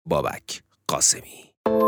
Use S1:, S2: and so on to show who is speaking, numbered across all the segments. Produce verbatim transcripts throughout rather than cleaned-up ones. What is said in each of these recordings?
S1: بابک قاسمی.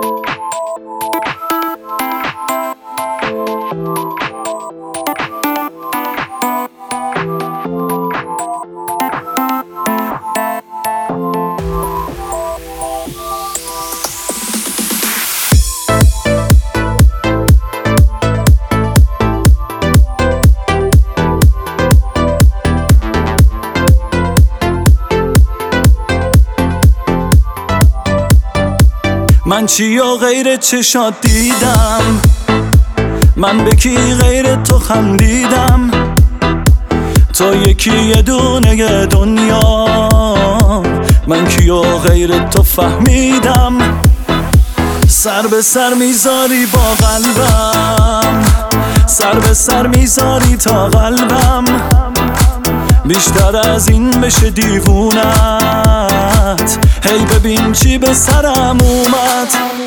S2: من چی و غیر چشات دیدم، من به کی غیر تو خندیدم، تو یکی یه دونه دنیا، من کی و غیر تو فهمیدم. سر به سر میذاری با قلبم، سر به سر میذاری تا قلبم، بیشتر از این بشه دیوونت. هی ببین چی به سرم اومد.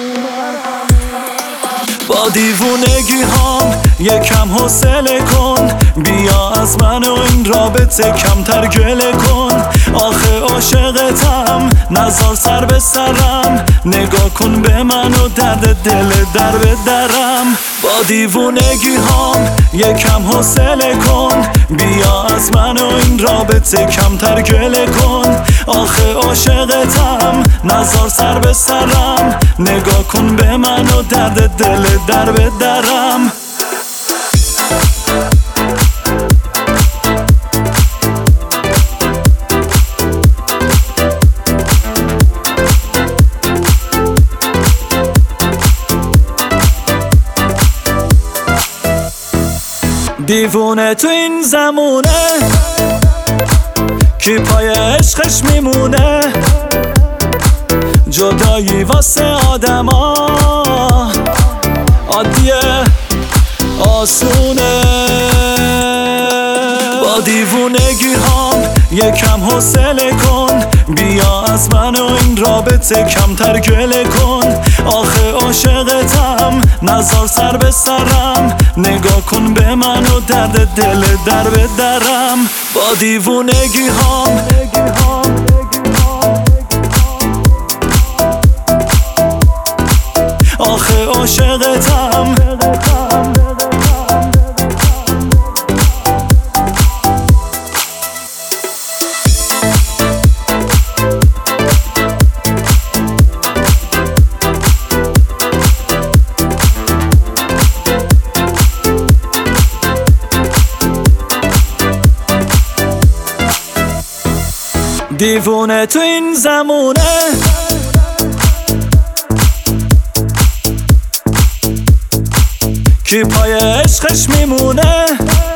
S2: با دیوونگی هام یکم حوصله کن، بیا از من و این رابطه کمتر گله کن. آخه عاشقتم نذار سر به سرم، نگاه کن به من و درد دل در به درم. با دیوونگی هام یکم حوصله کن، بیا از من و این رابطه کمتر گله کن. آخه عاشقتم نذار سر به سرم، نگاه کن به من و درد دل در به درم. دیوونه تو این زمونه کی پای عشقش میمونه، جدایی واسه آدما عادیه آسونه. با دیوونگی هام یکم حوصله کن، بیا از من و این رابطه کمتر گله کن. آخه عاشقتم نذار سر به سرم، نگاه کن به من و درد دل در به درم. با دیوونگی هام آخه عاشقتم دیوونه تو این زمونه کی پای عشقش میمونه،